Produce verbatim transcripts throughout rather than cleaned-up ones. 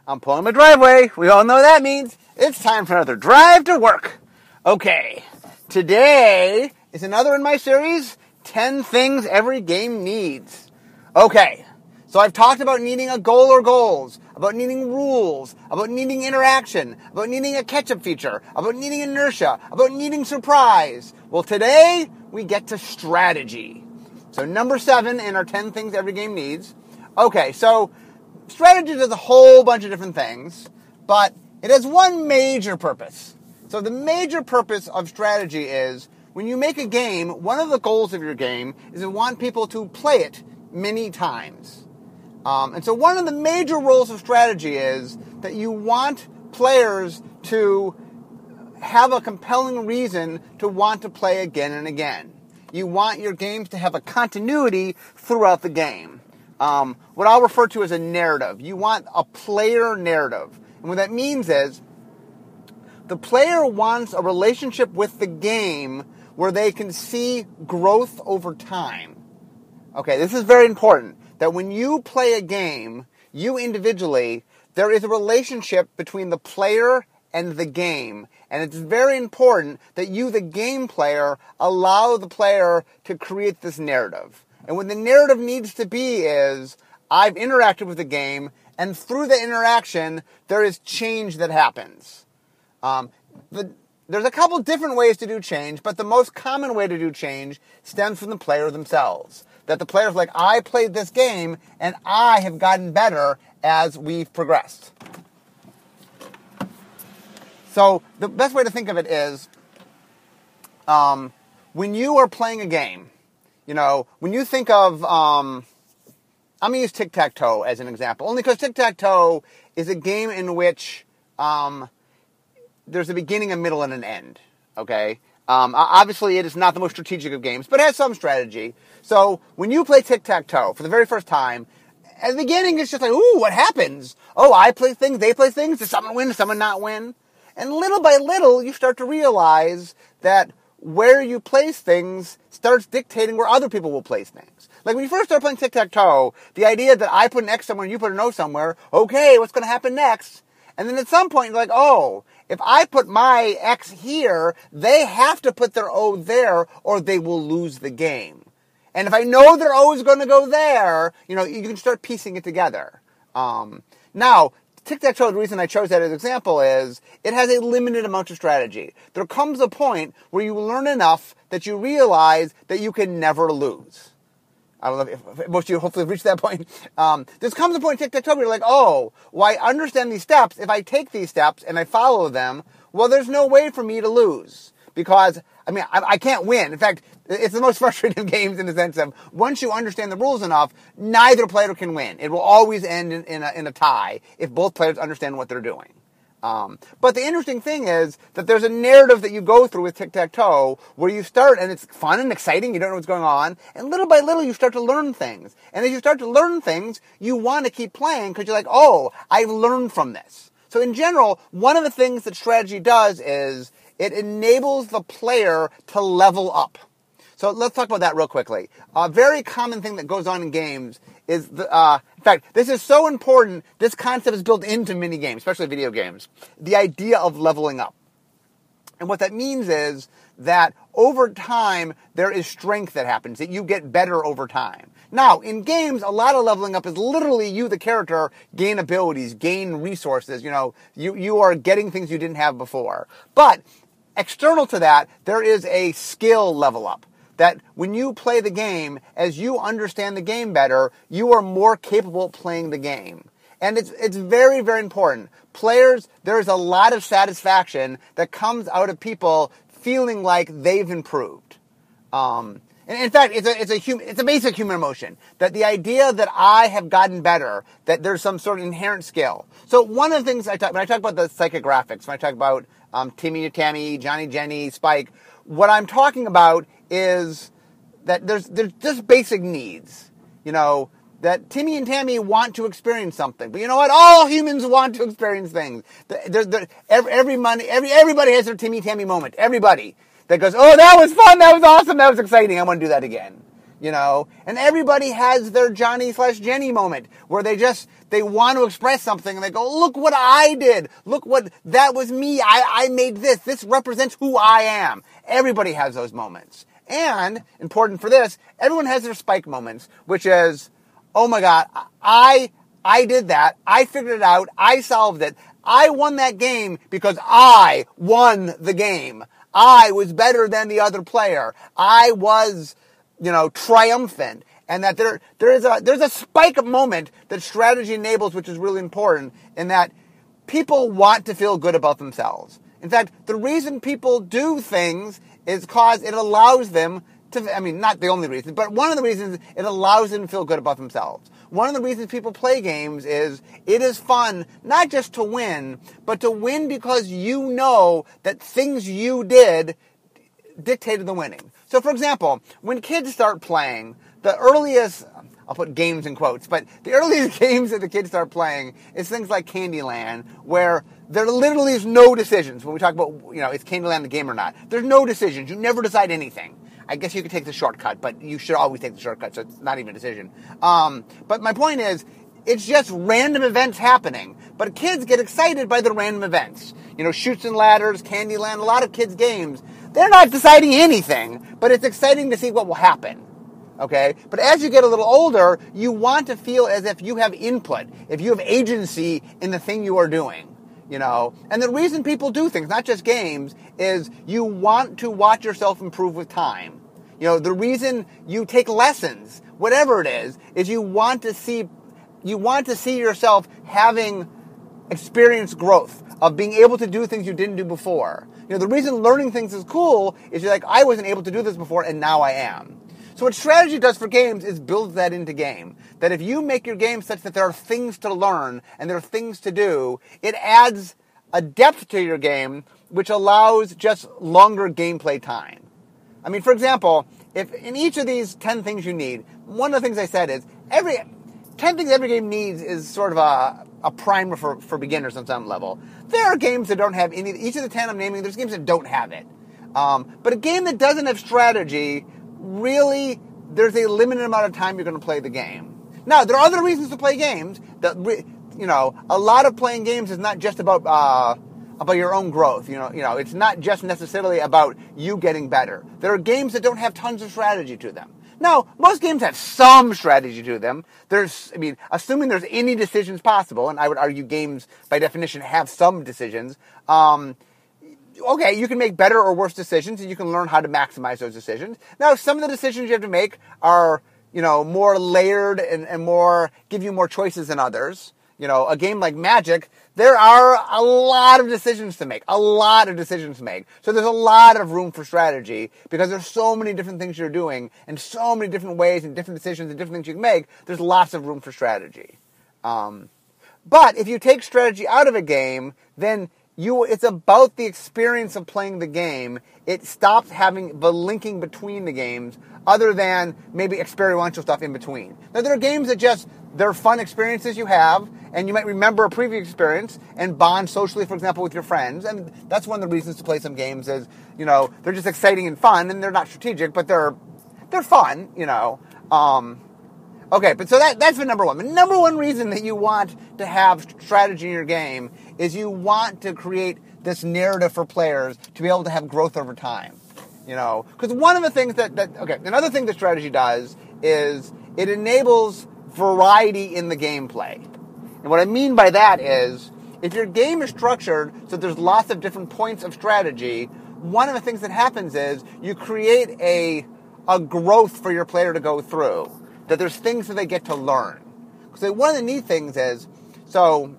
I'm pulling my driveway. We all know what that means. It's time for another drive to work. Okay, today is another in my series, ten Things Every Game Needs. Okay, so I've talked about needing a goal or goals, about needing rules, about needing interaction, about needing a catch-up feature, about needing inertia, about needing surprise. Well, today we get to strategy. So number seven in our ten Things Every Game Needs. Okay, so strategy does a whole bunch of different things, but it has one major purpose. So the major purpose of strategy is when you make a game, one of the goals of your game is you want people to play it many times. Um, and so one of the major roles of strategy is that you want players to have a compelling reason to want to play again and again. You want your games to have a continuity throughout the game. Um, what I'll refer to as a narrative. You want a player narrative. And what that means is the player wants a relationship with the game where they can see growth over time. Okay, this is very important. That when you play a game, you individually, there is a relationship between the player and the game. And it's very important that you, the game player, allow the player to create this narrative. And what the narrative needs to be is, I've interacted with the game, and through the interaction, there is change that happens. Um, the, there's a couple different ways to do change, but the most common way to do change stems from the player themselves. That the player's like, I played this game, and I have gotten better as we've progressed. So the best way to think of it is, um, when you are playing a game, you know, when you think of, um, I'm going to use tic-tac-toe as an example, only because tic-tac-toe is a game in which um, there's a beginning, a middle, and an end, okay? Um, obviously, it is not the most strategic of games, but it has some strategy. So when you play tic-tac-toe for the very first time, at the beginning, it's just like, ooh, what happens? Oh, I play things, they play things, does someone win, does someone not win? And little by little, you start to realize that where you place things starts dictating where other people will place things. Like when you first start playing tic-tac-toe, the idea that I put an X somewhere and you put an O somewhere, okay, what's going to happen next? And then at some point, you're like, oh, if I put my X here, they have to put their O there or they will lose the game. And if I know their O is going to go there, you know, you can start piecing it together. Um, now, tic-tac-toe, the reason I chose that as an example is it has a limited amount of strategy. There comes a point where you learn enough that you realize that you can never lose. I don't know if, if most of you hopefully have reached that point. Um, there comes a point in tic-tac-toe where you're like, oh, well, I understand these steps. If I take these steps and I follow them, well, there's no way for me to lose. Because, I mean, I, I can't win. In fact, it's the most frustrating games in the sense of once you understand the rules enough, neither player can win. It will always end in, in, a, in a tie if both players understand what they're doing. Um, but the interesting thing is that there's a narrative that you go through with tic-tac-toe where you start, and it's fun and exciting, you don't know what's going on, and little by little you start to learn things. And as you start to learn things, you want to keep playing because you're like, oh, I've learned from this. So in general, one of the things that strategy does is it enables the player to level up. So let's talk about that real quickly. A very common thing that goes on in games is, the, uh, in fact, this is so important, this concept is built into mini games, especially video games, the idea of leveling up. And what that means is that over time, there is strength that happens, that you get better over time. Now, in games, a lot of leveling up is literally you, the character, gain abilities, gain resources, you know, you, you are getting things you didn't have before. But external to that, there is a skill level up. That when you play the game, as you understand the game better, you are more capable of playing the game. And it's it's very, very important. Players, there's a lot of satisfaction that comes out of people feeling like they've improved. Um, and in fact, it's a it's a hum, it's a basic human emotion. That the idea that I have gotten better, that there's some sort of inherent skill. So one of the things I talk when I talk about the psychographics, when I talk about um, Timmy, Tammy, Johnny, Jenny, Spike, what I'm talking about is that there's there's just basic needs, you know, that Timmy and Tammy want to experience something, but you know what? All humans want to experience things. There's there, every every money, every everybody has their Timmy Tammy moment. Everybody that goes, oh, that was fun, that was awesome, that was exciting. I want to do that again. you know, and everybody has their Johnny slash Jenny moment where they just, they want to express something and they go, look what I did. Look what, that was me. I, I made this. This represents who I am. Everybody has those moments. And, important for this, everyone has their spike moments, which is, oh my God, I, I did that. I figured it out. I solved it. I won that game because I won the game. I was better than the other player. I was, you know, triumphant. And that there, there is a, there's a spike moment that strategy enables, which is really important, in that people want to feel good about themselves. In fact, the reason people do things is because it allows them to, I mean, not the only reason, but one of the reasons it allows them to feel good about themselves. One of the reasons people play games is it is fun, not just to win, but to win because you know that things you did dictated the winning. So, for example, when kids start playing, the earliest, I'll put games in quotes, but the earliest games that the kids start playing is things like Candyland, where there literally is no decisions. When we talk about, you know, is Candyland the game or not, there's no decisions. You never decide anything. I guess you could take the shortcut, but you should always take the shortcut, so it's not even a decision. Um, but my point is, it's just random events happening. But kids get excited by the random events. You know, Chutes and Ladders, Candyland, a lot of kids' games, they're not deciding anything, but it's exciting to see what will happen. Okay? But as you get a little older, you want to feel as if you have input, if you have agency in the thing you are doing. You know, and the reason people do things, not just games, is you want to watch yourself improve with time. You know, the reason you take lessons, whatever it is, is you want to see, you want to see yourself having experienced growth, of being able to do things you didn't do before. You know, the reason learning things is cool is you're like, I wasn't able to do this before, and now I am. So what strategy does for games is builds that into game. That if you make your game such that there are things to learn and there are things to do, it adds a depth to your game, which allows just longer gameplay time. I mean, for example, if in each of these ten things you need, one of the things I said is every ten things every game needs is sort of a, a primer for, for beginners on some level. There are games that don't have any, each of the ten I'm naming, there's games that don't have it. Um, but a game that doesn't have strategy, really, there's a limited amount of time you're going to play the game. Now, there are other reasons to play games. That, you know, a lot of playing games is not just about uh, about your own growth. You know, you know, it's not just necessarily about you getting better. There are games that don't have tons of strategy to them. Now, most games have some strategy to them. There's, I mean, assuming there's any decisions possible, and I would argue games, by definition, have some decisions. Um, okay, you can make better or worse decisions, and you can learn how to maximize those decisions. Now, some of the decisions you have to make are, you know, more layered and, and more, give you more choices than others. You know, a game like Magic, there are a lot of decisions to make, a lot of decisions to make. So there's a lot of room for strategy because there's so many different things you're doing and so many different ways and different decisions and different things you can make. There's lots of room for strategy. Um, but if you take strategy out of a game, then you, it's about the experience of playing the game. It stops having the linking between the games other than maybe experiential stuff in between. Now, there are games that just, they're fun experiences you have, and you might remember a previous experience and bond socially, for example, with your friends. And that's one of the reasons to play some games is, you know, they're just exciting and fun, and they're not strategic, but they're they're fun, you know. Um, okay, but so that that's the number one. The number one reason that you want to have strategy in your game is you want to create this narrative for players to be able to have growth over time. You know, because one of the things that, that, okay, another thing that strategy does is it enables variety in the gameplay. And what I mean by that is, if your game is structured so there's lots of different points of strategy, one of the things that happens is you create a, a growth for your player to go through, that there's things that they get to learn. So one of the neat things is, so,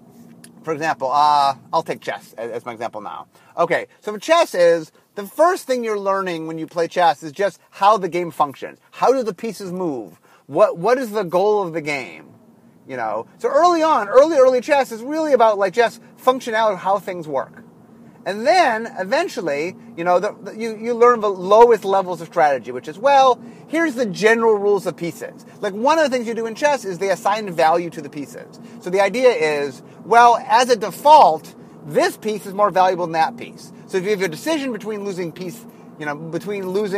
for example, uh, I'll take chess as, as my example now. Okay, so for chess is, the first thing you're learning when you play chess is just how the game functions. How do the pieces move? What What is the goal of the game? You know, so early on, early, early chess is really about like just functionality of how things work. And then eventually, you know, the, the, you, you learn the lowest levels of strategy, which is, well, here's the general rules of pieces. Like one of the things you do in chess is they assign value to the pieces. So the idea is, well, as a default, this piece is more valuable than that piece. So if you have a decision between losing piece, you know, between losing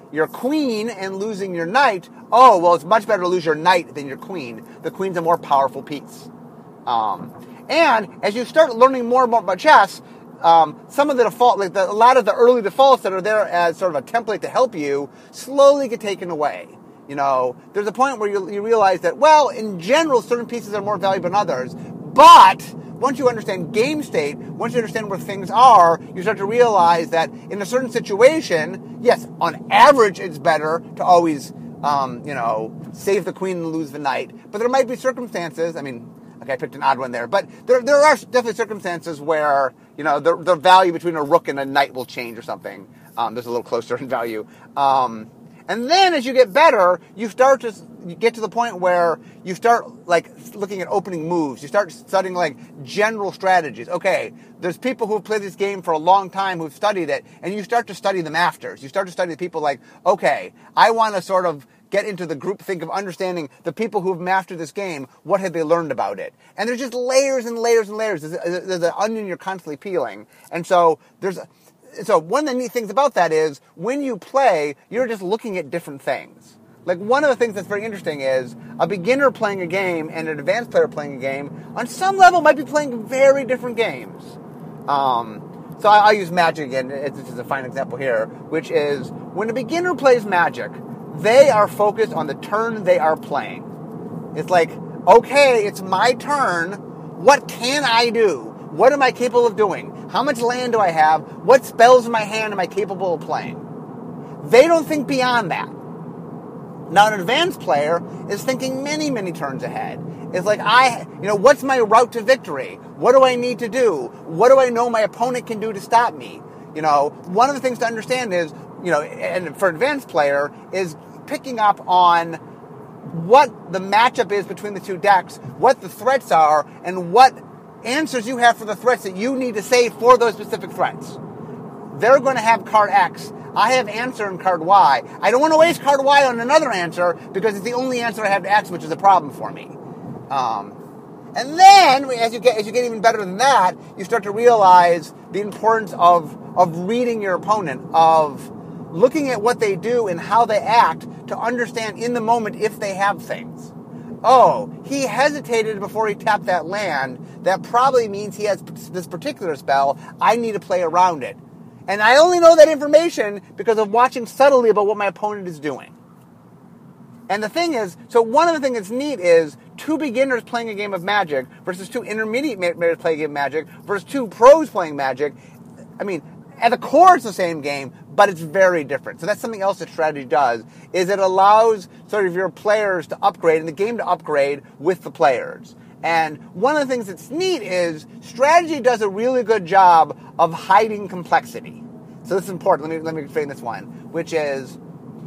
your queen and losing your knight, oh, well, it's much better to lose your knight than your queen. The queen's a more powerful piece. Um, and as you start learning more and more about chess, um, some of the default, like the, a lot of the early defaults that are there as sort of a template to help you, slowly get taken away. You know, there's a point where you, you realize that, well, in general, certain pieces are more valuable than others, but once you understand game state, once you understand where things are, you start to realize that in a certain situation, yes, on average, it's better to always, um, you know, save the queen and lose the knight. But there might be circumstances, I mean, okay, I picked an odd one there, but there there are definitely circumstances where, you know, the, the value between a rook and a knight will change or something. Um, there's a little closer in value. Um, and then as you get better, you start to you get to the point where you start, like, looking at opening moves. You start studying, like, general strategies. Okay, there's people who've played this game for a long time who've studied it, and you start to study them afters. You start to study the people like, okay, I want to sort of get into the group think of understanding the people who've mastered this game, what have they learned about it? And there's just layers and layers and layers. There's, there's an onion you're constantly peeling. And so there's... So one of the neat things about that is when you play, you're just looking at different things. Like, one of the things that's very interesting is a beginner playing a game and an advanced player playing a game, on some level, might be playing very different games. Um, so I, I'll use Magic again. It's just a fine example here, which is when a beginner plays Magic, they are focused on the turn they are playing. It's like, okay, it's my turn. What can I do? What am I capable of doing? How much land do I have? What spells in my hand am I capable of playing? They don't think beyond that. Now, an advanced player is thinking many, many turns ahead. It's like, I, you know, what's my route to victory? What do I need to do? What do I know my opponent can do to stop me? You know, one of the things to understand is, you know, and for an advanced player, is picking up on what the matchup is between the two decks, what the threats are, and what answers you have for the threats that you need to save for those specific threats. They're going to have card X. I have answer in card Y. I don't want to waste card Y on another answer because it's the only answer I have to X, which is a problem for me. Um, and then, as you get as you get even better than that, you start to realize the importance of of reading your opponent, of looking at what they do and how they act to understand in the moment if they have things. Oh, he hesitated before he tapped that land. That probably means he has this particular spell. I need to play around it. And I only know that information because of watching subtly about what my opponent is doing. And the thing is, so one of the things that's neat is two beginners playing a game of Magic versus two intermediate players playing a game of Magic versus two pros playing Magic. I mean, at the core it's the same game, but it's very different. So that's something else that strategy does, is it allows sort of your players to upgrade and the game to upgrade with the players. And one of the things that's neat is strategy does a really good job of hiding complexity. So this is important. Let me let me frame this one, which is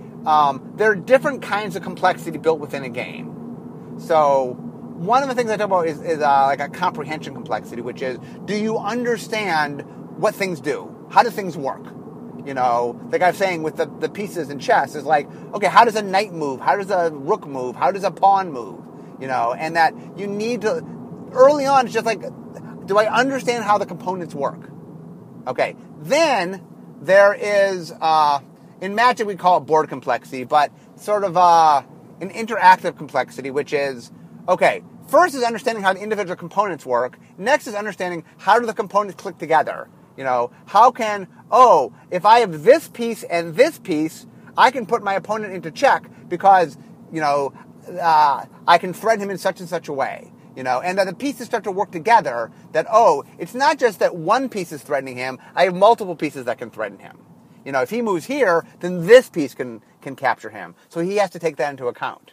um, there are different kinds of complexity built within a game. So one of the things I talk about is, is uh, like a comprehension complexity, which is, do you understand what things do? How do things work? You know, like I was saying with the, the pieces in chess, is like, okay, how does a knight move? How does a rook move? How does a pawn move? You know, and that you need to, early on, it's just like, do I understand how the components work? Okay, then there is, uh, in Magic we call it board complexity, but sort of uh, an interactive complexity, which is, okay, first is understanding how the individual components work. Next is understanding how do the components click together. You know, how can, oh, if I have this piece and this piece, I can put my opponent into check because, you know, uh, I can threaten him in such and such a way. You know, and that the pieces start to work together, that, oh, it's not just that one piece is threatening him, I have multiple pieces that can threaten him. You know, if he moves here, then this piece can, can capture him. So he has to take that into account.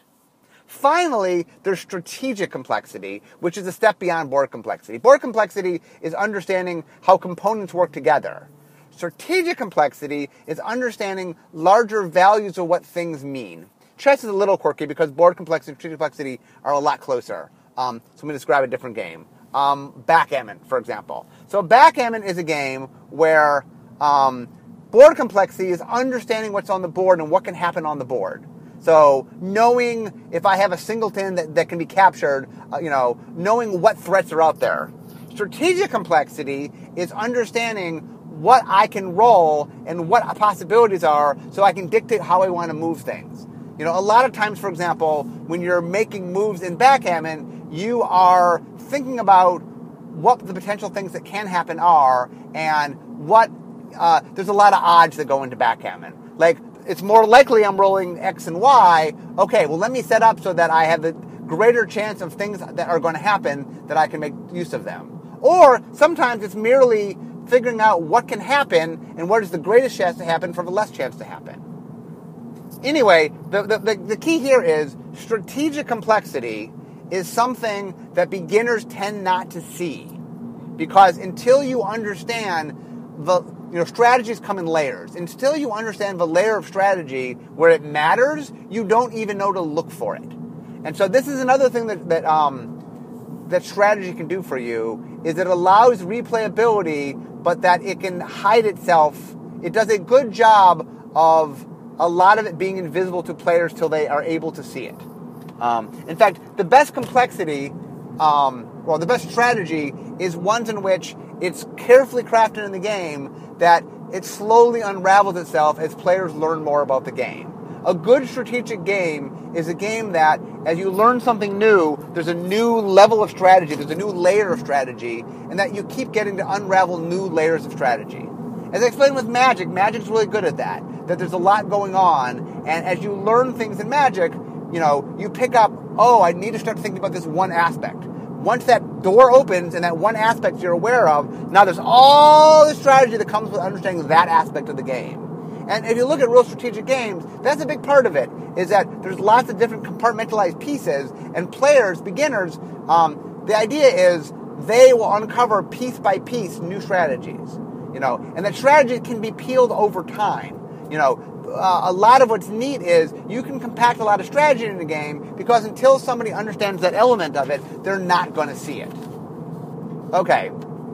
Finally, there's strategic complexity, which is a step beyond board complexity. Board complexity is understanding how components work together. Strategic complexity is understanding larger values of what things mean. Chess is a little quirky because board complexity and strategic complexity are a lot closer. Um, so I'm going to describe a different game. Um, backgammon, for example. So backgammon is a game where um, board complexity is understanding what's on the board and what can happen on the board. So knowing if I have a singleton that, that can be captured, uh, you know, knowing what threats are out there. Strategic complexity is understanding what I can roll and what possibilities are so I can dictate how I want to move things. You know, a lot of times, for example, when you're making moves in backgammon, you are thinking about what the potential things that can happen are and what, uh, there's a lot of odds that go into backgammon. Like, it's more likely I'm rolling X and Y. Okay, well, let me set up so that I have the greater chance of things that are going to happen that I can make use of them. Or sometimes it's merely figuring out what can happen and what is the greatest chance to happen for the less chance to happen. Anyway, the, the, the, the key here is strategic complexity is something that beginners tend not to see. Because until you understand the, you know, strategies come in layers. Until you understand the layer of strategy where it matters, you don't even know to look for it. And so this is another thing that, that, um, that strategy can do for you, is it allows replayability, but that it can hide itself. It does a good job of a lot of it being invisible to players till they are able to see it. Um, in fact, the best complexity, um, well, the best strategy is ones in which it's carefully crafted in the game that it slowly unravels itself as players learn more about the game. A good strategic game is a game that, as you learn something new, there's a new level of strategy, there's a new layer of strategy, and that you keep getting to unravel new layers of strategy. As I explained with Magic, Magic's really good at that, that there's a lot going on, and as you learn things in Magic, you know, you pick up, oh, I need to start thinking about this one aspect. Once that door opens and that one aspect you're aware of, now there's all the strategy that comes with understanding that aspect of the game. And if you look at real strategic games, that's a big part of it, is that there's lots of different compartmentalized pieces, and players, beginners, um, the idea is they will uncover piece by piece new strategies, you know, and that strategy can be peeled over time. You know, uh, a lot of what's neat is you can compact a lot of strategy in the game because until somebody understands that element of it, they're not going to see it. Okay.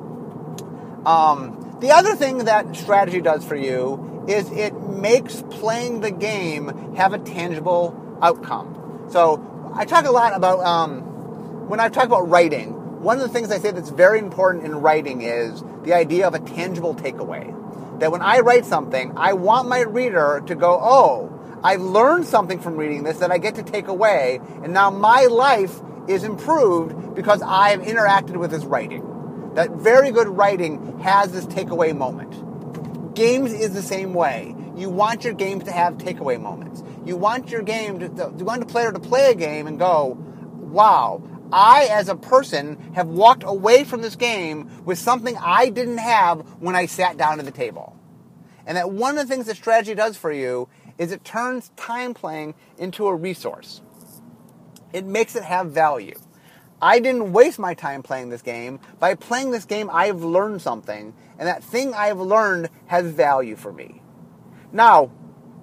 Um, the other thing that strategy does for you is it makes playing the game have a tangible outcome. So I talk a lot about, um, when I talk about writing, one of the things I say that's very important in writing is the idea of a tangible takeaway. That when I write something, I want my reader to go, oh, I've learned something from reading this that I get to take away, and now my life is improved because I have interacted with this writing. That very good writing has this takeaway moment. Games is the same way. You want your games to have takeaway moments. You want your game to, to, you want the player to play a game and go, wow, I as a person have walked away from this game with something I didn't have when I sat down at the table. And that one of the things that strategy does for you is it turns time playing into a resource. It makes it have value. I didn't waste my time playing this game. By playing this game, I've learned something, and that thing I've learned has value for me. Now,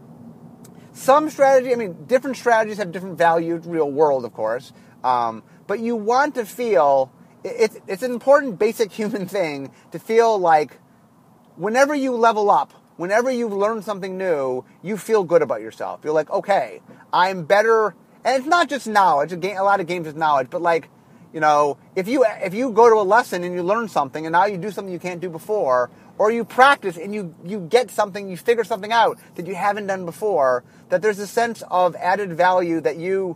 some strategy, I mean, different strategies have different value in the real world, of course, um, but you want to feel, it's, it's an important basic human thing to feel like whenever you level up, whenever you've learned something new, you feel good about yourself. You're like, okay, I'm better, and it's not just knowledge, a, game, a lot of games is knowledge, but like, you know, if you if you go to a lesson and you learn something and now you do something you can't do before, or you practice and you, you get something, you figure something out that you haven't done before, that there's a sense of added value that you,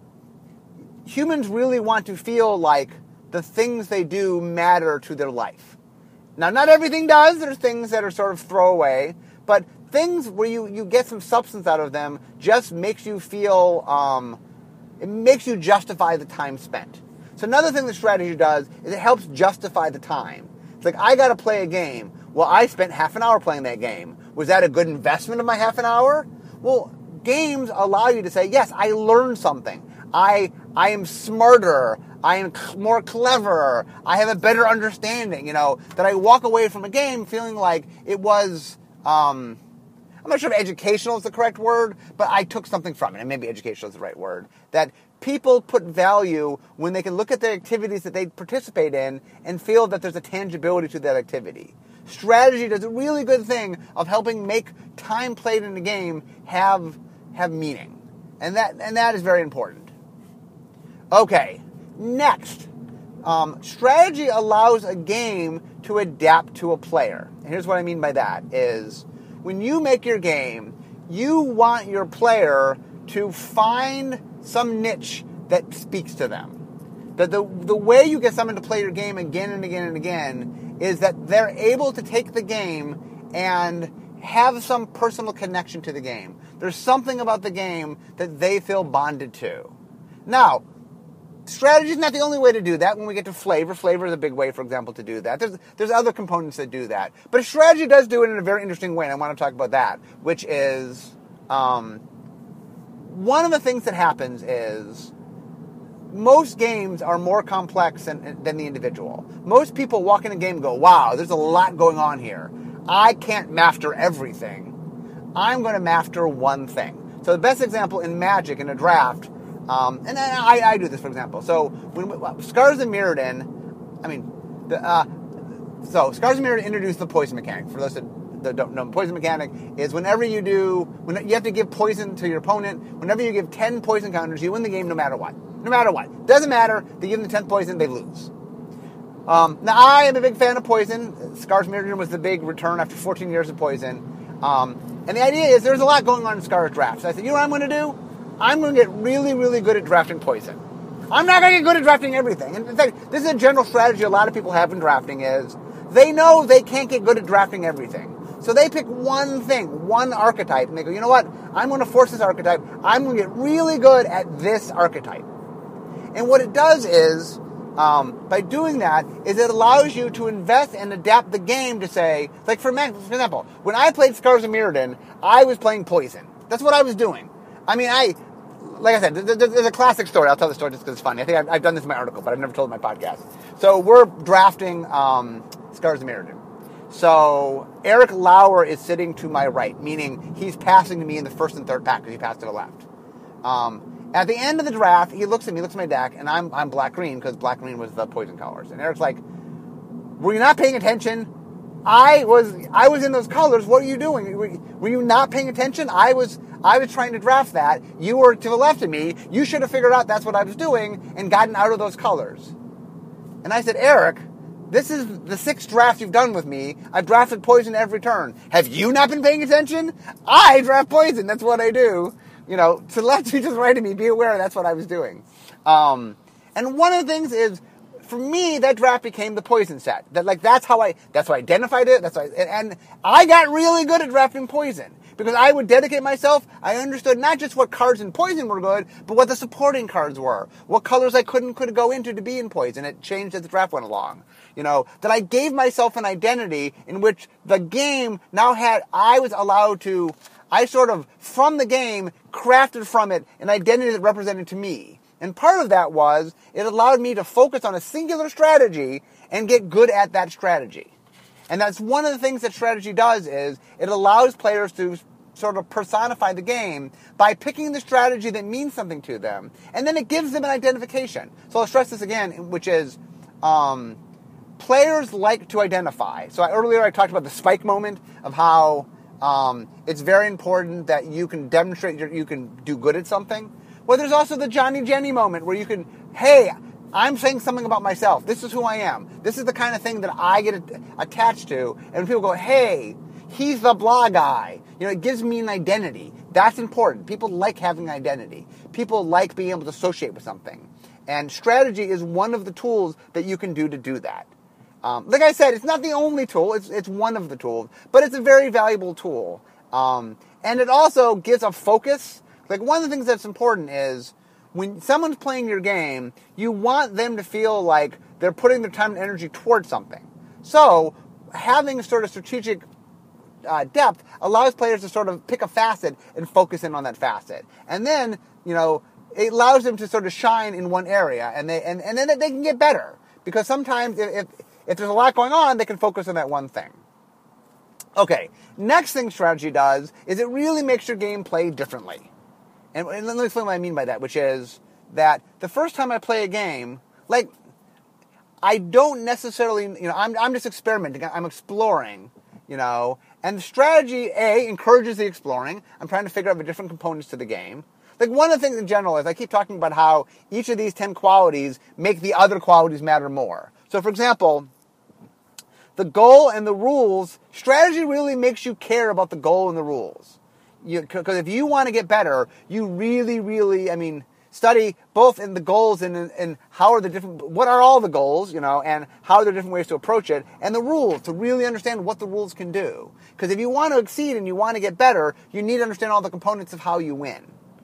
humans really want to feel like the things they do matter to their life. Now, not everything does. There's things that are sort of throwaway, but things where you, you get some substance out of them just makes you feel, um, it makes you justify the time spent. So another thing that strategy does is it helps justify the time. It's like, I got to play a game. Well, I spent half an hour playing that game. Was that a good investment of my half an hour? Well, games allow you to say, yes, I learned something. I I am smarter. I am c- more clever. I have a better understanding, you know, that I walk away from a game feeling like it was, um, I'm not sure if educational is the correct word, but I took something from it, and maybe educational is the right word, that people put value when they can look at the activities that they participate in and feel that there's a tangibility to that activity. Strategy does a really good thing of helping make time played in the game have have meaning. And that and that is very important. Okay, next. Um, strategy allows a game to adapt to a player. And here's what I mean by that is when you make your game, you want your player to find some niche that speaks to them. That the, the way you get someone to play your game again and again and again is that they're able to take the game and have some personal connection to the game. There's something about the game that they feel bonded to. Now, strategy is not the only way to do that. When we get to flavor, flavor is a big way, for example, to do that. There's there's other components that do that. But strategy does do it in a very interesting way, and I want to talk about that, which is um, one of the things that happens is most games are more complex than, than the individual. Most people walk in a game and go, wow, there's a lot going on here. I can't master everything. I'm going to master one thing. So the best example in Magic, in a draft, Um, and I, I do this, for example. So, when we, Scars of Mirrodin, I mean, the, uh, so Scars of Mirrodin introduced the poison mechanic. For those that, that don't know, poison mechanic is whenever you do, when you have to give poison to your opponent, whenever you give ten poison counters, you win the game no matter what. No matter what. Doesn't matter. They give them the tenth poison, they lose. Um, now, I am a big fan of poison. Scars of Mirrodin was the big return after fourteen years of poison. Um, and the idea is there's a lot going on in Scars drafts. So I said, you know what I'm going to do? I'm going to get really, really good at drafting poison. I'm not going to get good at drafting everything. And in fact, this is a general strategy a lot of people have in drafting is they know they can't get good at drafting everything. So they pick one thing, one archetype, and they go, you know what? I'm going to force this archetype. I'm going to get really good at this archetype. And what it does is, um, by doing that, is it allows you to invest and adapt the game to say, like for, for example, when I played Scars of Mirrodin, I was playing poison. That's what I was doing. I mean, I, like I said, there's a classic story. I'll tell the story just because it's funny. I think I've, I've done this in my article, but I've never told it in my podcast. So we're drafting um, Scars of Mirrodin. So Eric Lauer is sitting to my right, meaning he's passing to me in the first and third pack because he passed to the left. Um, at the end of the draft, he looks at me, looks at my deck, and I'm I'm black-green because black-green was the poison colors. And Eric's like, were you not paying attention? I was I was in those colors. What are you doing? Were, were you not paying attention? I was I was trying to draft that. You were to the left of me. You should have figured out that's what I was doing and gotten out of those colors. And I said, Eric, this is the sixth draft you've done with me. I've drafted poison every turn. Have you not been paying attention? I draft poison. That's what I do. You know, to the left of me, to the right of me, be aware that's what I was doing. Um, and one of the things is, for me, that draft became the poison set. That like that's how I that's how I identified it. That's how I, and I got really good at drafting poison because I would dedicate myself. I understood not just what cards in poison were good, but what the supporting cards were. What colors I couldn't could go into to be in poison. It changed as the draft went along. You know that I gave myself an identity in which the game now had. I was allowed to. I sort of from the game crafted from it an identity that represented to me. And part of that was it allowed me to focus on a singular strategy and get good at that strategy. And that's one of the things that strategy does is it allows players to sort of personify the game by picking the strategy that means something to them. And then it gives them an identification. So I'll stress this again, which is um, players like to identify. So I, earlier I talked about the spike moment of how um, it's very important that you can demonstrate your, you can do good at something. Well, there's also the Johnny Jenny moment where you can, hey, I'm saying something about myself. This is who I am. This is the kind of thing that I get attached to. And when people go, hey, he's the blah guy. You know, it gives me an identity. That's important. People like having an identity. People like being able to associate with something. And strategy is one of the tools that you can do to do that. Um, like I said, it's not the only tool. It's it's one of the tools. But it's a very valuable tool. Um, and it also gives a focus. Like, one of the things that's important is when someone's playing your game, you want them to feel like they're putting their time and energy towards something. So, having sort of strategic uh, depth allows players to sort of pick a facet and focus in on that facet. And then, you know, it allows them to sort of shine in one area, and they and, and then they can get better. Because sometimes if, if, if there's a lot going on, they can focus on that one thing. Okay, next thing strategy does is it really makes your game play differently. And let me explain what I mean by that, which is that the first time I play a game, like, I don't necessarily, you know, I'm I'm just experimenting, I'm exploring, you know, and the strategy, A, encourages the exploring. I'm trying to figure out the different components to the game. Like, one of the things in general is I keep talking about how each of these ten qualities make the other qualities matter more. So, for example, the goal and the rules, strategy really makes you care about the goal and the rules. Because if you want to get better, you really, really, I mean, study both in the goals and, in, and how are the different, what are all the goals, you know, and how are there different ways to approach it, and the rules, to really understand what the rules can do. Because if you want to exceed and you want to get better, you need to understand all the components of how you win.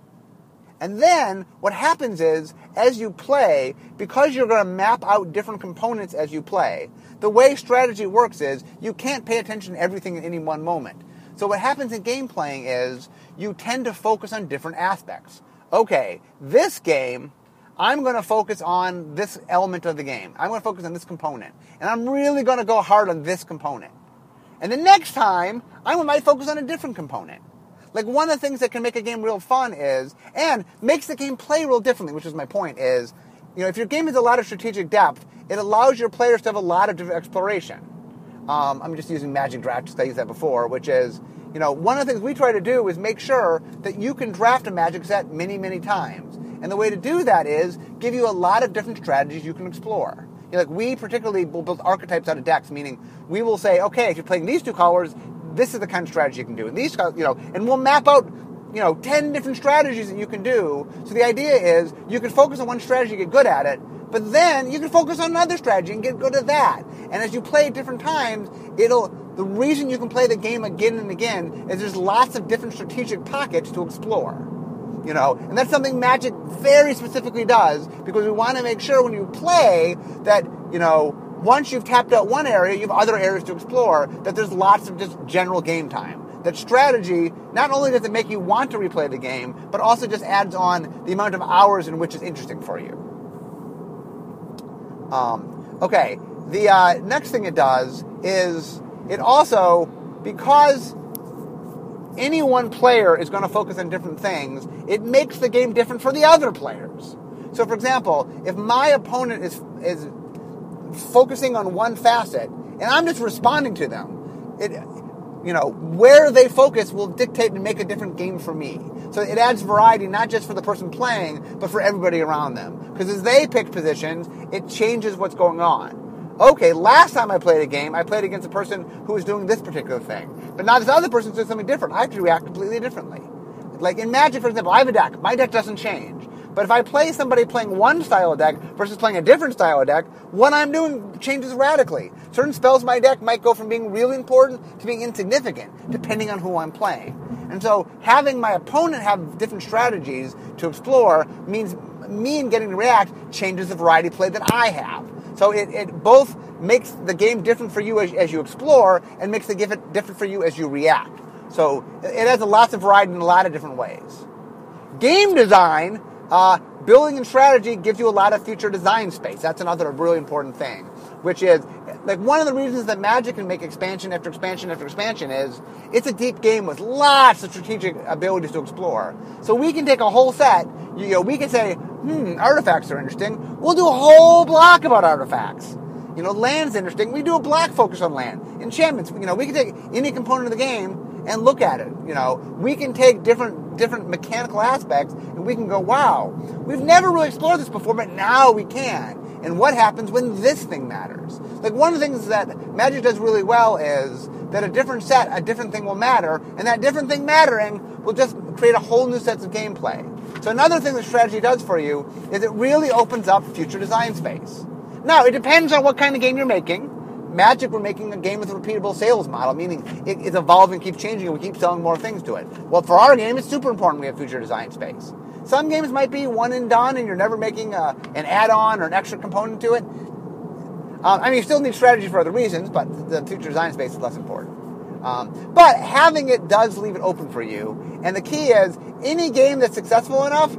And then what happens is, as you play, because you're going to map out different components as you play, the way strategy works is you can't pay attention to everything at any one moment. So what happens in game playing is you tend to focus on different aspects. Okay, this game, I'm going to focus on this element of the game. I'm going to focus on this component. And I'm really going to go hard on this component. And the next time, I might focus on a different component. Like, one of the things that can make a game real fun is, and makes the game play real differently, which is my point, is, you know, if your game has a lot of strategic depth, it allows your players to have a lot of different exploration. Um, I'm just using Magic Draft because I used that before, which is, you know, one of the things we try to do is make sure that you can draft a Magic set many, many times. And the way to do that is give you a lot of different strategies you can explore. You know, like, we particularly will build archetypes out of decks, meaning we will say, okay, if you're playing these two colors, this is the kind of strategy you can do. And these, you know, and we'll map out, you know, ten different strategies that you can do. So the idea is you can focus on one strategy, get good at it, but then you can focus on another strategy and get good at that. And as you play at different times, it'll, the reason you can play the game again and again is there's lots of different strategic pockets to explore. You know, and that's something Magic very specifically does, because we want to make sure when you play that, you know, once you've tapped out one area, you have other areas to explore, that there's lots of just general game time. That strategy, not only does it make you want to replay the game, but also just adds on the amount of hours in which it's interesting for you. Um, okay, the uh, next thing it does is it also, because any one player is going to focus on different things, it makes the game different for the other players. So, for example, if my opponent is is focusing on one facet, and I'm just responding to them, it, you know, where they focus will dictate and make a different game for me. So it adds variety, not just for the person playing, but for everybody around them. Because as they pick positions, it changes what's going on. Okay, last time I played a game, I played against a person who was doing this particular thing. But now this other person's doing something different. I have to react completely differently. Like in Magic, for example, I have a deck. My deck doesn't change. But if I play somebody playing one style of deck versus playing a different style of deck, what I'm doing changes radically. Certain spells in my deck might go from being really important to being insignificant, depending on who I'm playing. And so having my opponent have different strategies to explore means me and getting to react changes the variety of play that I have. So it, it both makes the game different for you as, as you explore, and makes the game different for you as you react. So it has a lots of variety in a lot of different ways. Game design, uh, building and strategy gives you a lot of future design space. That's another really important thing, which is, like, one of the reasons that Magic can make expansion after expansion after expansion is it's a deep game with lots of strategic abilities to explore. So we can take a whole set, you know, we can say, hmm, artifacts are interesting. We'll do a whole block about artifacts. You know, land's interesting. We do a block focus on land. Enchantments, you know, we can take any component of the game and look at it. You know, we can take different different mechanical aspects and we can go, wow, we've never really explored this before, but now we can. And what happens when this thing matters? Like, one of the things that Magic does really well is that a different set, a different thing will matter, and that different thing mattering will just create a whole new set of gameplay. So another thing that strategy does for you is it really opens up future design space. Now, it depends on what kind of game you're making. Magic, we're making a game with a repeatable sales model, meaning it, it's evolving, keeps changing, and we keep selling more things to it. Well, for our game, it's super important we have future design space. Some games might be one and done, and you're never making a, an add-on or an extra component to it. Um, I mean, you still need strategy for other reasons, but the future design space is less important. Um, but having it does leave it open for you, and the key is, any game that's successful enough,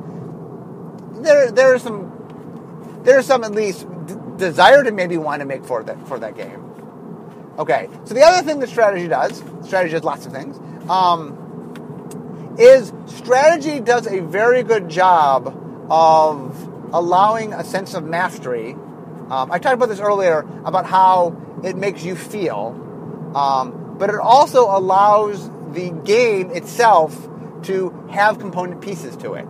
there there are some there's some at least d- desire to maybe want to make for that for that game. Okay, so the other thing that strategy does, strategy does lots of things, um, is strategy does a very good job of allowing a sense of mastery. Um, I talked about this earlier about how it makes you feel, um, but it also allows the game itself to have component pieces to it.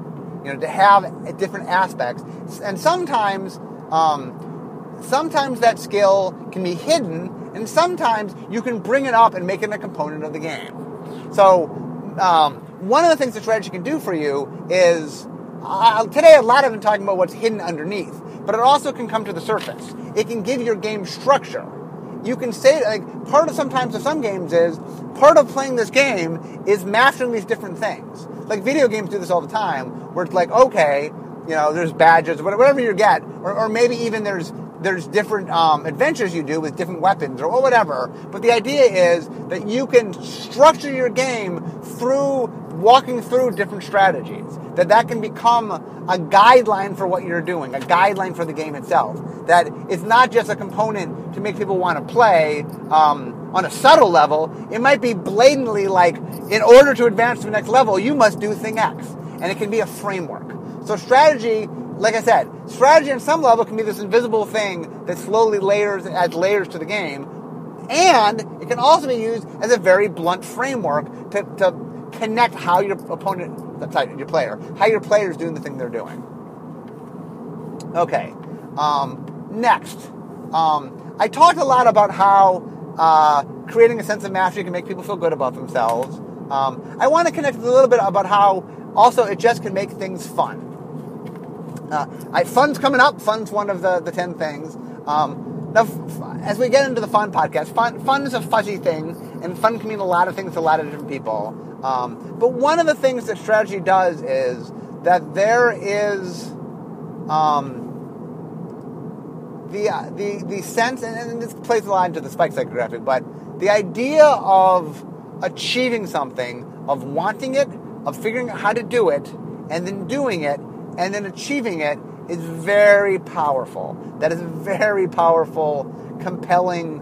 You know, to have different aspects. And sometimes, um, sometimes that skill can be hidden, and sometimes you can bring it up and make it a component of the game. So, um, one of the things that strategy can do for you is, uh, today a lot of them talking about what's hidden underneath, but it also can come to the surface. It can give your game structure. You can say, like, part of sometimes of some games is, part of playing this game is mastering these different things. Like, video games do this all the time, where it's like, okay, you know, there's badges, whatever you get, or, or maybe even there's there's different um, adventures you do with different weapons, or, or whatever. But the idea is that you can structure your game through walking through different strategies. That that can become a guideline for what you're doing, a guideline for the game itself. That it's not just a component to make people want to play um, on a subtle level. It might be blatantly like, in order to advance to the next level, you must do thing X. And it can be a framework. So strategy, like I said, strategy on some level can be this invisible thing that slowly layers, adds layers to the game. And it can also be used as a very blunt framework to, to connect how your opponent, sorry, your player, how your player is doing the thing they're doing. Okay. Um, next. Um, I talked a lot about how uh, creating a sense of mastery can make people feel good about themselves. Um, I want to connect a little bit about how also it just can make things fun. Uh, I, fun's coming up. Fun's one of the, the ten things. Um, now, f- as we get into the fun podcast, fun, fun is a fuzzy thing, and fun can mean a lot of things to a lot of different people. Um, but one of the things that strategy does is that there is um, the, uh, the the sense, and, and this plays a lot into the spike psychographic, but the idea of achieving something, of wanting it, of figuring out how to do it, and then doing it, and then achieving it is very powerful. That is a very powerful, compelling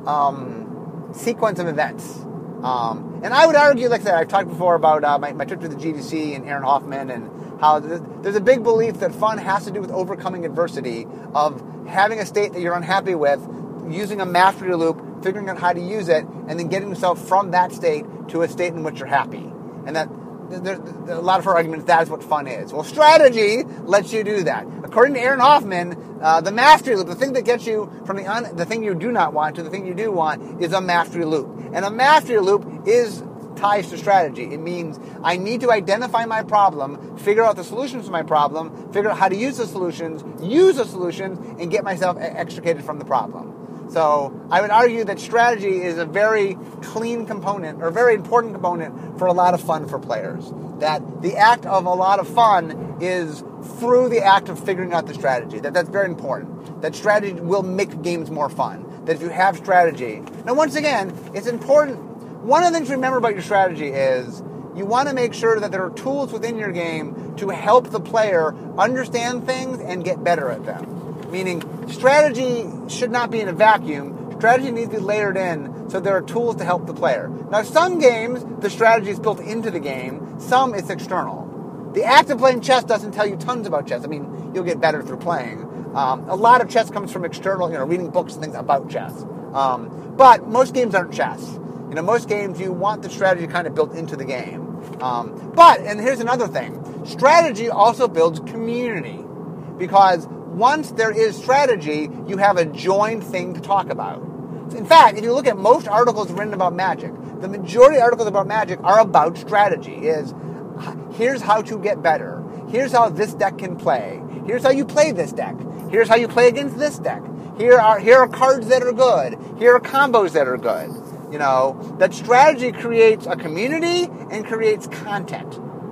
um, sequence of events. Um, and I would argue, like I said, I've talked before about uh, my, my trip to the G D C and Aaron Hoffman, and how th- there's a big belief that fun has to do with overcoming adversity, of having a state that you're unhappy with, using a mastery loop, figuring out how to use it, and then getting yourself from that state to a state in which you're happy. And that There, there, a lot of her arguments, that is what fun is. Well, strategy lets you do that. According to Aaron Hoffman, uh, the mastery loop, the thing that gets you from the un, the thing you do not want to the thing you do want, is a mastery loop. And a mastery loop is ties to strategy. It means I need to identify my problem, figure out the solutions to my problem, figure out how to use the solutions, use the solutions, and get myself extricated from the problem. So I would argue that strategy is a very clean component, or a very important component for a lot of fun for players. That the act of a lot of fun is through the act of figuring out the strategy. That that's very important. That strategy will make games more fun. That if you have strategy... Now, once again, it's important. One of the things to remember about your strategy is you want to make sure that there are tools within your game to help the player understand things and get better at them. Meaning, strategy should not be in a vacuum. Strategy needs to be layered in, so there are tools to help the player. Now, some games, the strategy is built into the game. Some, it's external. The act of playing chess doesn't tell you tons about chess. I mean, you'll get better through playing. Um, a lot of chess comes from external, you know, reading books and things about chess. Um, but most games aren't chess. You know, most games, you want the strategy kind of built into the game. Um, but, and here's another thing, strategy also builds community. Because once there is strategy, you have a joined thing to talk about. In fact, if you look at most articles written about Magic, the majority of articles about Magic are about strategy. Is here's how to get better. Here's how this deck can play. Here's how you play this deck. Here's how you play against this deck. Here are here are cards that are good. Here are combos that are good. You know, that strategy creates a community and creates content.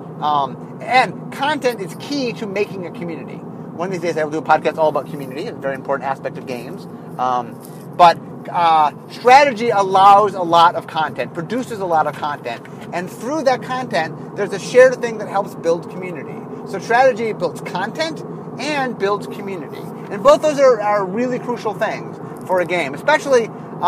Um, and content is key to making a community. One of these days I will do a podcast all about community, a very important aspect of games. Um, but uh, strategy allows a lot of content, produces a lot of content. And through that content, there's a shared thing that helps build community. So strategy builds content and builds community. And both those are, are really crucial things for a game. Especially,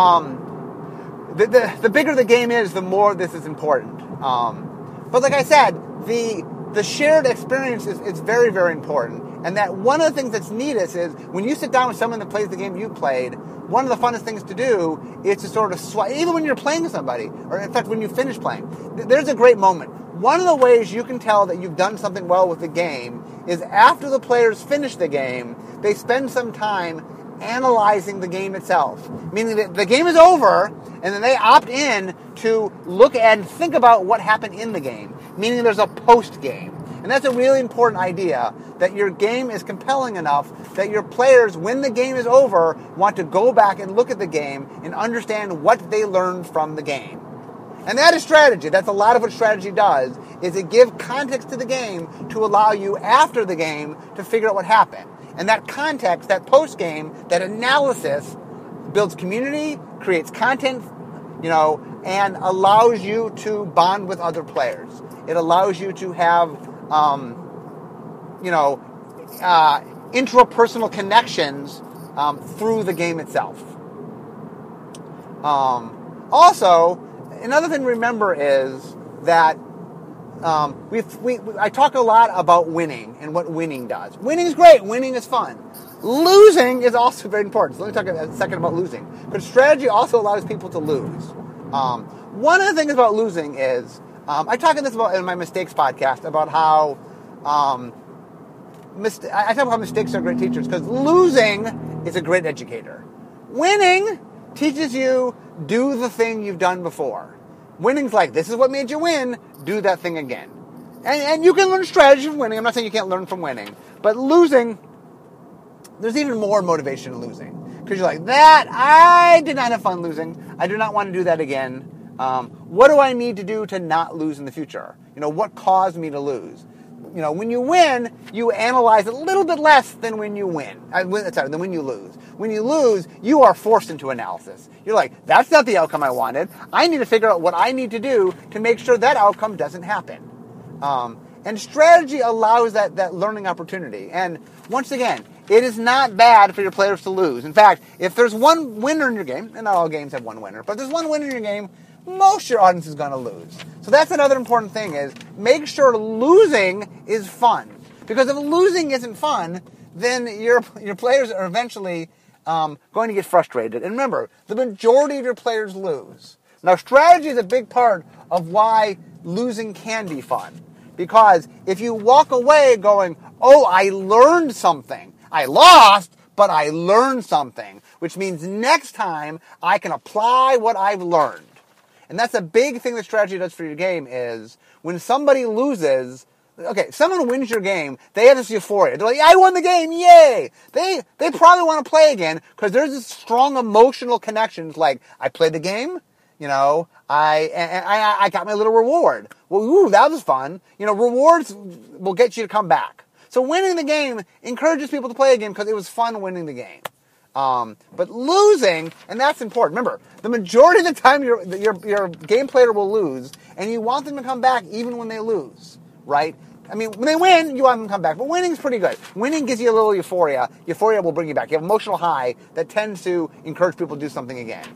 um, the, the, the bigger the game is, the more this is important. Um, but like I said, the the shared experience is, is very, very important. And that one of the things that's neatest is when you sit down with someone that plays the game you played, one of the funnest things to do is to sort of swap, even when you're playing with somebody, or in fact when you finish playing. There's a great moment one of the ways you can tell that you've done something well with the game is after the players finish the game, they spend some time analyzing the game itself. Meaning that the game is over, and then they opt in to look and think about what happened in the game. Meaning there's a post-game. And that's a really important idea, that your game is compelling enough that your players, when the game is over, want to go back and look at the game and understand what they learned from the game. And that is strategy. That's a lot of what strategy does, is it gives context to the game to allow you after the game to figure out what happened. And that context, that post-game, that analysis builds community, creates content, you know, and allows you to bond with other players. It allows you to have, um, you know, uh, intrapersonal connections um, through the game itself. Um, also, another thing to remember is that um, we've, we I talk a lot about winning and what winning does. Winning is great. Winning is fun. Losing is also very important. So let me talk a second about losing. But strategy also allows people to lose. Um, one of the things about losing is, um, I talk in this about in my mistakes podcast about how um, mist- I talk about how mistakes are great teachers, because losing is a great educator. Winning teaches you do the thing you've done before. Winning's like, this is what made you win, do that thing again. And, and you can learn strategy from winning. I'm not saying you can't learn from winning. But losing, there's even more motivation in losing. Because you're like, that, I did not have fun losing. I do not want to do that again. Um, what do I need to do to not lose in the future? You know, what caused me to lose? You know, when you win, you analyze a little bit less than when you win. Uh, sorry, than when you lose. When you lose, you are forced into analysis. You're like, that's not the outcome I wanted. I need to figure out what I need to do to make sure that outcome doesn't happen. Um, and strategy allows that, that learning opportunity. And once again, it is not bad for your players to lose. In fact, if there's one winner in your game, and not all games have one winner, but if there's one winner in your game, most of your audience is going to lose. So that's another important thing, is make sure losing is fun. Because if losing isn't fun, then your your players are eventually um, going to get frustrated. And remember, the majority of your players lose. Now, strategy is a big part of why losing can be fun. Because if you walk away going, oh, I learned something. I lost, but I learned something. Which means next time I can apply what I've learned. And that's a big thing that strategy does for your game, is when somebody loses, okay, someone wins your game, they have this euphoria. They're like, I won the game, yay! They they probably want to play again because there's this strong emotional connections, like, I played the game, you know, I, and I I got my little reward. Well, ooh, that was fun. You know, rewards will get you to come back. So winning the game encourages people to play a game because it was fun winning the game. Um, but losing, and that's important. Remember, the majority of the time your your your game player will lose, and you want them to come back even when they lose, right? I mean, when they win, you want them to come back, but winning's pretty good. Winning gives you a little euphoria. Euphoria will bring you back. You have an emotional high that tends to encourage people to do something again.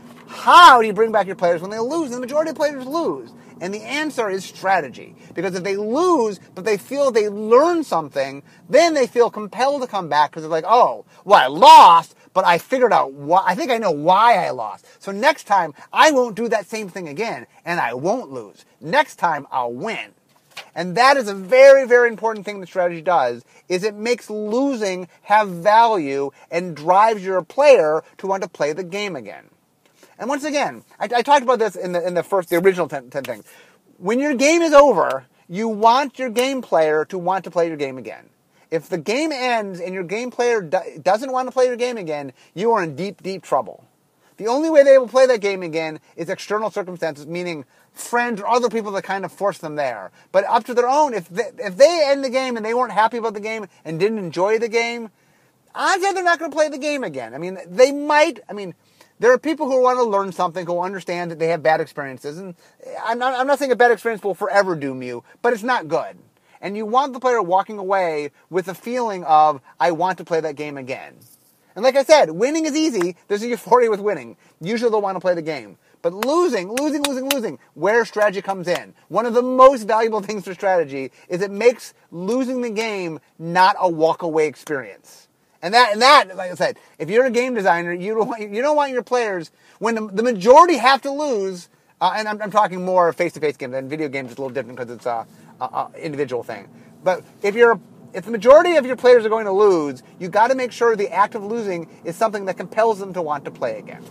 How do you bring back your players when they lose? And the majority of players lose. And the answer is strategy. Because if they lose, but they feel they learned something, then they feel compelled to come back because they're like, oh, well, I lost, but I figured out why. I think I know why I lost. So next time, I won't do that same thing again, and I won't lose. Next time, I'll win. And that is a very, very important thing that strategy does, is it makes losing have value and drives your player to want to play the game again. And once again, I, I talked about this in the in the first, the original ten, ten things. When your game is over, you want your game player to want to play your game again. If the game ends and your game player do, doesn't want to play your game again, you are in deep, deep trouble. The only way they will play that game again is external circumstances, meaning friends or other people that kind of force them there. But up to their own, if they, if they end the game and they weren't happy about the game and didn't enjoy the game, odds are they're not going to play the game again. I mean, they might, I mean... There are people who want to learn something, who understand that they have bad experiences. And I'm not, I'm not saying a bad experience will forever doom you, but it's not good. And you want the player walking away with a feeling of, I want to play that game again. And like I said, winning is easy. There's a euphoria with winning. Usually they'll want to play the game. But losing, losing, losing, losing, where strategy comes in. One of the most valuable things for strategy is it makes losing the game not a walk-away experience. And that, and that, like I said, if you're a game designer, you don't want, you don't want your players, when the, the majority have to lose, Uh, and I'm, I'm talking more face-to-face games. And video games is a little different because it's a, a, a individual thing. But if you're if the majority of your players are going to lose, you got to make sure the act of losing is something that compels them to want to play again.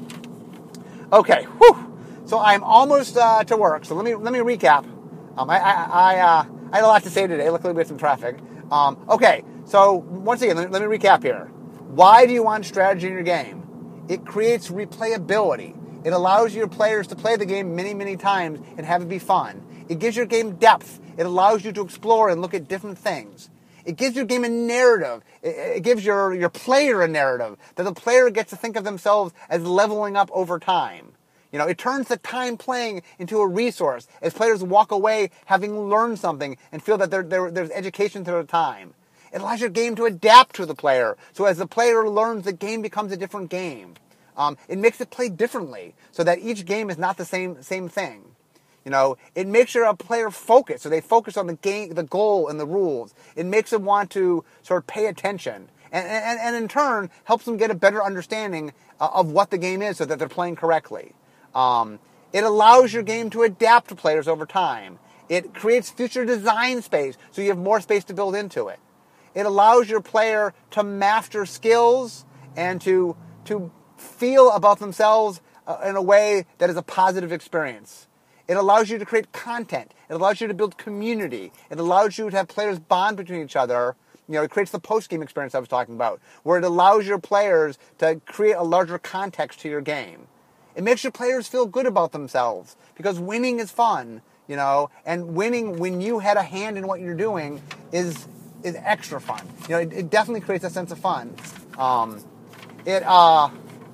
Okay, whew. So I'm almost uh, to work. So let me let me recap. Um, I I I, uh, I had a lot to say today. Luckily we had some traffic. Um, okay, so once again, let me, let me recap here. Why do you want strategy in your game? It creates replayability. It allows your players to play the game many, many times and have it be fun. It gives your game depth. It allows you to explore and look at different things. It gives your game a narrative. It, it gives your, your player a narrative that the player gets to think of themselves as leveling up over time. You know, it turns the time playing into a resource as players walk away having learned something and feel that there, there, there's education through the time. It allows your game to adapt to the player. So as the player learns, the game becomes a different game. Um, it makes it play differently so that each game is not the same same thing. You know, it makes your player focus, so they focus on the game, the goal, and the rules. It makes them want to sort of pay attention, and and, and in turn helps them get a better understanding uh, of what the game is, so that they're playing correctly. Um, it allows your game to adapt to players over time. It creates future design space, so you have more space to build into it. It allows your player to master skills and to to feel about themselves uh, in a way that is a positive experience. It allows you to create content. It allows you to build community. It allows you to have players bond between each other. You know, it creates the post-game experience I was talking about, where it allows your players to create a larger context to your game. It makes your players feel good about themselves because winning is fun, you know, and winning when you had a hand in what you're doing is is extra fun. You know, it, it definitely creates a sense of fun. Um, it, uh,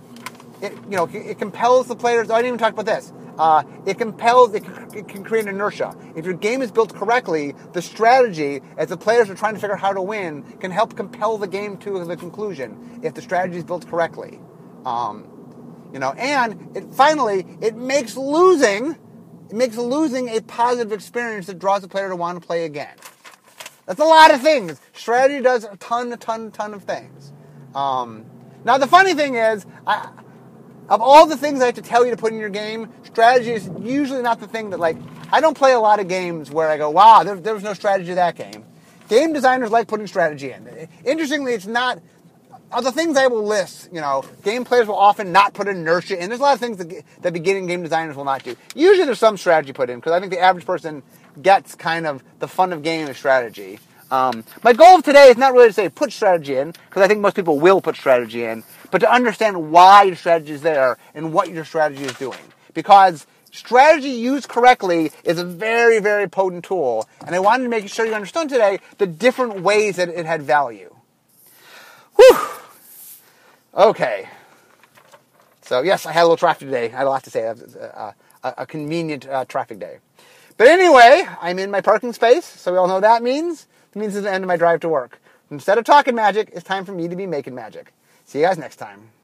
it, you know, it compels the players. Oh, I didn't even talk about this. Uh, it compels, it can, it can create inertia. If your game is built correctly, the strategy, as the players are trying to figure out how to win, can help compel the game to the conclusion if the strategy is built correctly. Um, you know, and it finally, it makes losing, it makes losing a positive experience that draws the player to want to play again. That's a lot of things. Strategy does a ton, a ton, ton of things. Um, now, the funny thing is, I... Of all the things I have to tell you to put in your game, strategy is usually not the thing that, like, I don't play a lot of games where I go, wow, there, there was no strategy to that game. Game designers like putting strategy in. Interestingly, it's not, of the things I will list, you know, game players will often not put inertia in. There's a lot of things that, that beginning game designers will not do. Usually there's some strategy put in, because I think the average person gets kind of the fun of game of strategy. Um, my goal today is not really to say put strategy in, because I think most people will put strategy in, but to understand why your strategy is there and what your strategy is doing. Because strategy used correctly is a very, very potent tool, and I wanted to make sure you understood today the different ways that it had value. Whew! Okay. So yes, I had a little traffic today. I had a lot to say. It was a, a, a convenient uh, traffic day. But anyway, I'm in my parking space, so we all know what that means. It means it's the end of my drive to work. Instead of talking magic, it's time for me to be making magic. See you guys next time.